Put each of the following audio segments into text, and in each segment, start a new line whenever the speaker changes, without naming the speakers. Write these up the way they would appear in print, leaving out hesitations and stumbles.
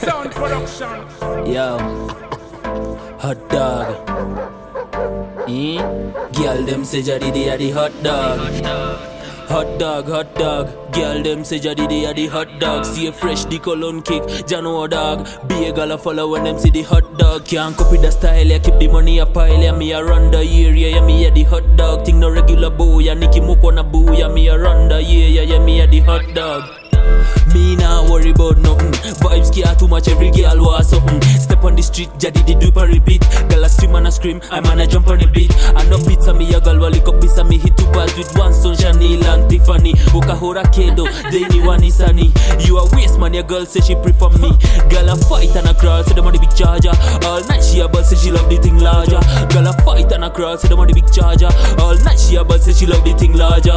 Sound production.
Yo, hot dog. Girl, them say Jaddy they are the hot dog. Hot dog, hot dog. Girl, them say Jaddy they are the hot dog. See a fresh the cologne kick, Jano dog. Be a gal follow when them see the hot dog. Can't copy the style, yeah, keep the money a pile. Yeah, me a run the area, yeah, me a the hot dog. Think no regular boy, yeah, Nicky Moko na boo, yeah, me a run the yeah, me a the hot dog. Me nah worry about nothing. Vibes care too much, every girl want something. Step on the street, Jaddy the do and repeat. Girl a swim and a scream, I man a jump on the beat. I know pizza me a girl will lick up pizza me hit two bars with one son, Chanel and Tiffany. Boka hora kedo, they ni one is sunny. You a waste man, your girl say she prefer me. Girl a fight and a crawl, say them on the big charger. All night she a buzz, say she love the thing larger. Girl a fight and a crawl, say them on the big charger. All night she a buzz, say she love the thing larger.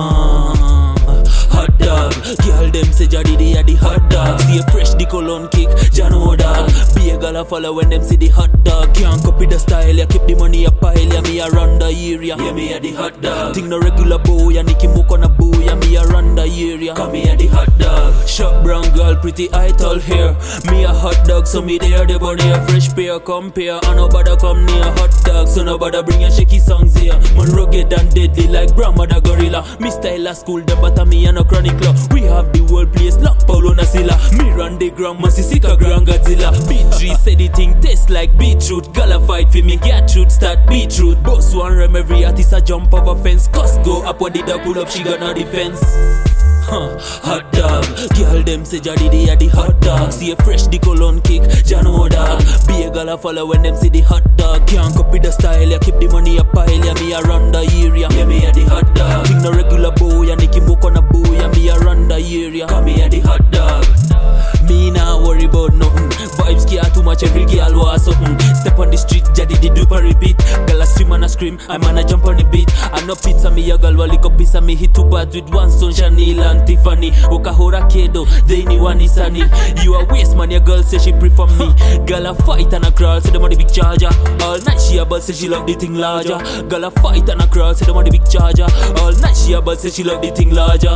Hot dog, girl them say Jaddy they are the hot dog. See a fresh the cologne kick, Jano dog. Be a gal a follow when them see the hot dog. Can't copy the style, yeah, keep the money a pile. Yeah, me a run the area, yeah, me a the hot dog. Think no regular boy, yeah, Nicky Moko na boo, yeah, me a run the area, come me a the hot dog. Short brown girl, pretty eye, tall hair. Me a hot dog, so me there, the body a fresh pair, compare. And nobody come near hot dog, so nobody bring a shaky songs here. Man rugged and deadly like Brahma the gorilla. Me style a school, the butter me and a chronic law. We have the whole place locked, Paulo Nasila. Me run the ground, Masisika Grand Godzilla. B3 said the thing tastes like beetroot. Gala fight for me, Gertrude start beetroot. Boss one rem every artist a jump off a fence. Cause go up what did I pull up, she got no defense. Hot dog, girl them say Jaddy they are the hot dog. See a fresh the cologne kick, Jano dog. Be a gal a follow when them see the hot dog. Can't copy the style, yeah, keep the money a pile. Yeah, me a run the area, yeah, me a the hot dog. Think no regular boy, yeah, Nicky Moko na boo, yeah, me a run the area, come me a the hot dog. Me nah worry about nothing. Vibes care too much, every girl want something. Step on the street, Jaddy the do and repeat. Girl a swim and a scream, I man a jump on the beat. I know pizza me a girl will lick up pizza me hit two bars with one son, Chanel and Tiffany. Boka hora kedo, they ni one is sunny. You a waste man, your girl say she prefer me. Girl a fight and a crawl, say them on the big charger. All night she a buzz, say she love the thing larger. Girl a fight and a crawl, say them on the big charger. All night she a buzz, say she love the thing larger.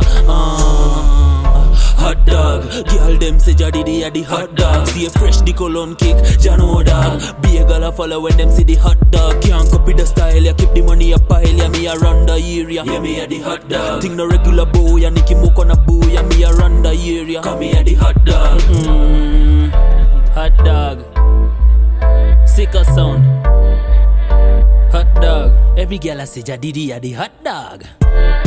Hot dog, girl them say Jaddy they are the hot dog. See a fresh the cologne kick, Jano dog. Be a gal a follow when them see the hot dog. Can't copy the style, yeah, keep the money a pile. Yeah, me a run the area, yeah, me a the hot dog. Think no regular boy, yeah, Nicky Moko na boo, yeah, me a run the area, come me a the hot dog. Hot dog, sicker sound. Hot dog, every gal a say Jaddy they are the hot dog.